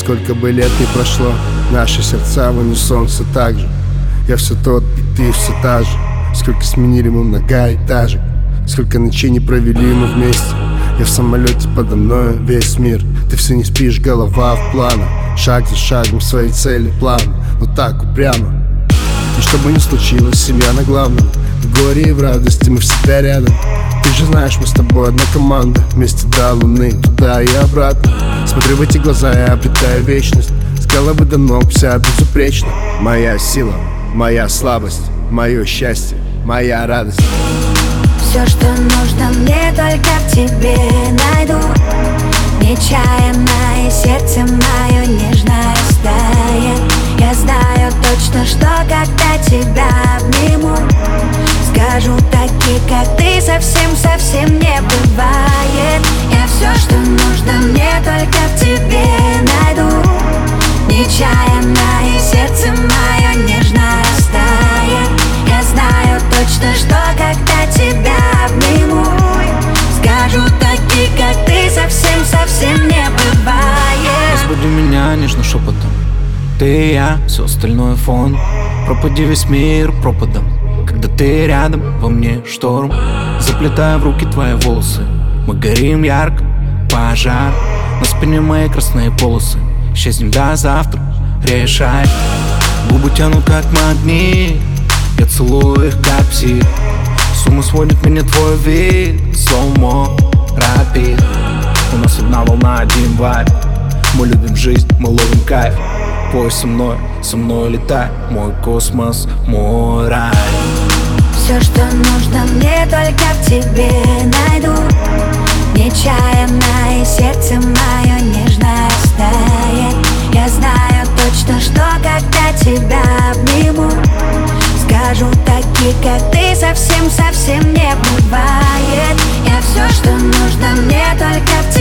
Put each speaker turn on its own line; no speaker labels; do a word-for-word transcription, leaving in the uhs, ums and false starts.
Сколько бы лет ни прошло, наши сердца в унисон все так же. Я все тот, и ты все та же. Сколько сменили мы многоэтажек, сколько ночей не провели мы вместе. Я в самолете, подо мною весь мир. Ты все не спишь, голова в планах, шаг за шагом своей цели план. Но так упрямо. И что бы ни случилось, семья на главном. В горе и в радости мы всегда рядом. Ты же знаешь, мы с тобой одна команда. Вместе до луны, туда и обратно. Смотрю в эти глаза, я обретаю вечность. С головы до ног вся безупречна. Моя сила, моя слабость, мое счастье, моя радость.
Все, что нужно мне, только в тебе найду. Нечаянно и сердце мое нежно растает. Я знаю точно, что когда тебя обниму, скажу такие, как ты, совсем-совсем не бывает. Я все, что нужно мне, только в тебе найду. Нечаянно и сердце мое нежно растает. Я знаю точно, что когда тебя обниму, скажу такие, как ты, совсем-совсем не бывает.
Разбуди меня нежно шепотом, ты и я, все остальное фон. Пропади весь мир пропадом, когда ты рядом, во мне шторм. Заплетая в руки твои волосы, мы горим ярко, пожар. На спине мои красные полосы, исчезнем до завтра, решай. Губы тянут как магнит, я целую их как псих. С ума сводит меня твой вид, слоумо, рапид. У нас одна волна, один вайб. Мы любим жизнь, мы ловим кайф. Пой со мной, со мной летай, мой космос, мой рай.
Все, что нужно мне, только в тебе найду. Нечаянно и сердце мое нежно растает. Я знаю точно, что когда тебя обниму, скажу такие, как ты, совсем-совсем не бывает. Я все, что нужно мне, только в